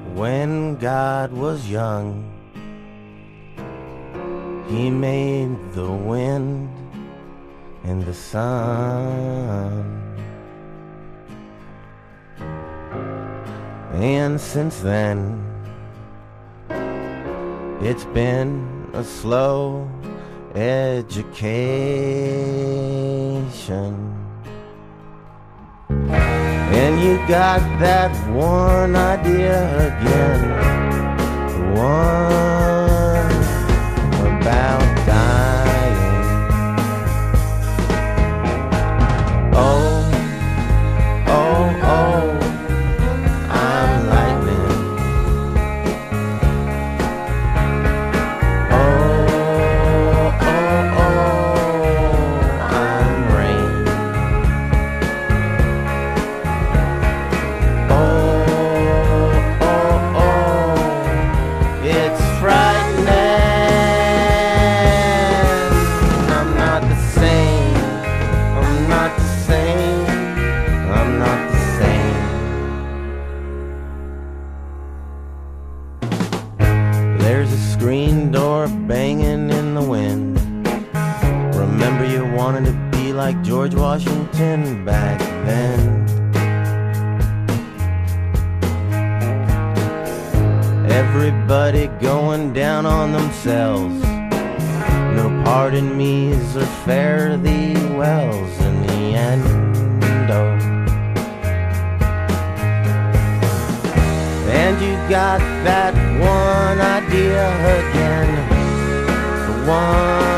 When God was young, He made the wind and the sun. And since then, it's been a slow education. And you got that one idea again, the one about dying. Oh, oh, oh, I'm lightning. Oh, oh, oh, I'm rain. It's frightening. I'm not the same. I'm not the same. I'm not the same. There's a screen door banging in the wind. Remember you wanted to be like George Washington back then. Everybody going down on themselves. No part in me's or fare thee wells in the end. Oh. And you got that one idea again, the one